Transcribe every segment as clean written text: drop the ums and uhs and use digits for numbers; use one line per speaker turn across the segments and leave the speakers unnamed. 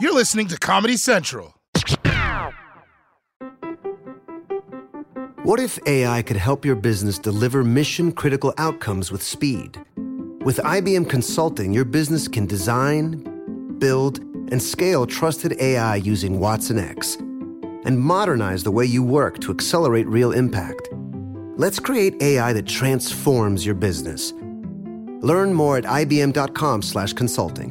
You're listening to Comedy Central.
What if AI could help your business deliver mission-critical outcomes with speed? With IBM Consulting, your business can design, build, and scale trusted AI using Watson X and modernize the way you work to accelerate real impact. Let's create AI that transforms your business. Learn more at ibm.com/consulting.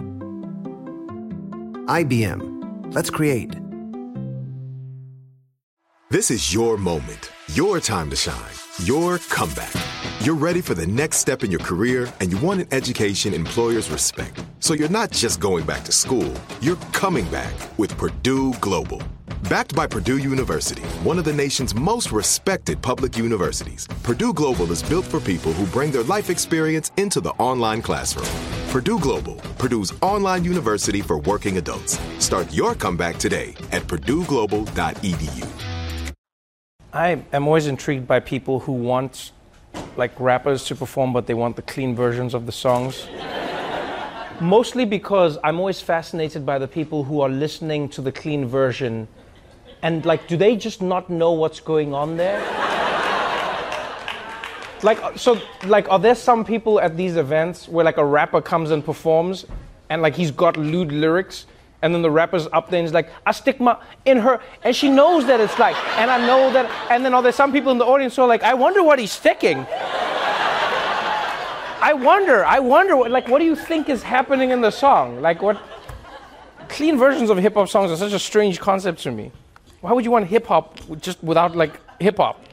IBM. Let's create.
This is your moment, your time to shine, your comeback. You're ready for the next step in your career, and you want an education employers respect. So you're not just going back to school, you're coming back with Purdue Global. Backed by Purdue University, one of the nation's most respected public universities, Purdue Global is built for people who bring their life experience into the online classroom. Purdue Global, Purdue's online university for working adults. Start your comeback today at purdueglobal.edu.
I am always intrigued by people who want, like, rappers to perform, but they want the clean versions of the songs. Mostly because I'm always fascinated by the people who are listening to the clean version and, like, do they just not know what's going on there? Are there some people at these events where, like, a rapper comes and performs and, like, he's got lewd lyrics, and then the rapper's up there and he's like, I stick my in her, and she knows that it's like, and I know that, and then there's some people in the audience who are like, I wonder what he's sticking. I wonder, what do you think is happening in the song? Like, what? Clean versions of hip-hop songs are such a strange concept to me. Why would you want hip-hop just without, like, hip-hop?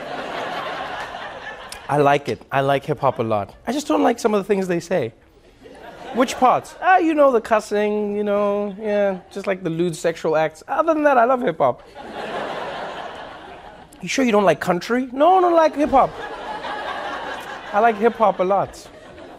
I like it. I like hip-hop a lot. I just don't like some of the things they say. Which parts? The cussing, just like the lewd sexual acts. Other than that, I love hip-hop. You sure you don't like country? No, I don't like hip-hop. I like hip-hop a lot.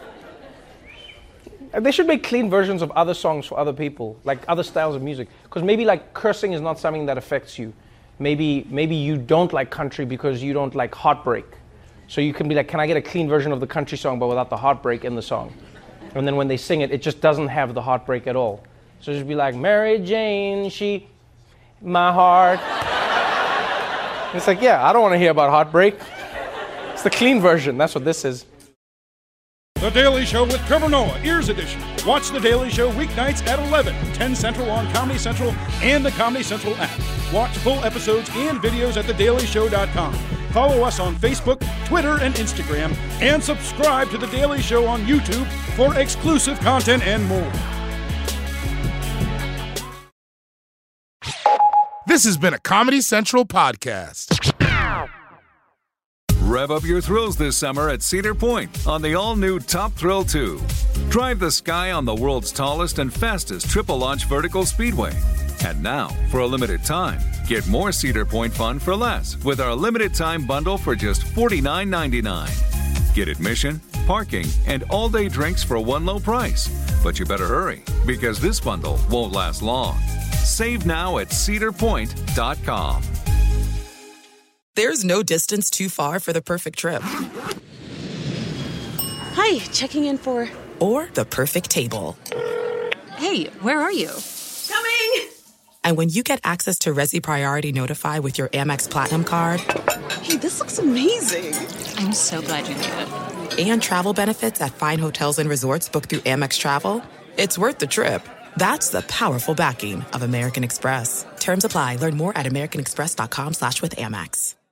They should make clean versions of other songs for other people, like other styles of music. Because maybe, like, cursing is not something that affects you. Maybe you don't like country because you don't like heartbreak. So you can be like, can I get a clean version of the country song but without the heartbreak in the song? And then when they sing it, it just doesn't have the heartbreak at all. So just be like, Mary Jane, my heart. And it's like, yeah, I don't want to hear about heartbreak. It's the clean version. That's what this is.
The Daily Show with Trevor Noah, Ears Edition. Watch The Daily Show weeknights at 11, 10 Central on Comedy Central and the Comedy Central app. Watch full episodes and videos at thedailyshow.com. Follow us on Facebook, Twitter, and Instagram, and subscribe to The Daily Show on YouTube for exclusive content and more.
This has been a Comedy Central podcast.
Rev up your thrills this summer at Cedar Point on the all-new Top Thrill 2. Drive the sky on the world's tallest and fastest triple-launch vertical speedway. And now, for a limited time, get more Cedar Point fun for less with our limited-time bundle for just $49.99. Get admission, parking, and all-day drinks for one low price. But you better hurry, because this bundle won't last long. Save now at cedarpoint.com.
There's no distance too far for the perfect trip.
Hi, checking in for...
Or the perfect table.
Hey, where are you? Coming!
And when you get access to Resi Priority Notify with your Amex Platinum card...
Hey, this looks amazing. I'm so glad you made it.
And travel benefits at fine hotels and resorts booked through Amex Travel, it's worth the trip. That's the powerful backing of American Express. Terms apply. Learn more at americanexpress.com/withAmex.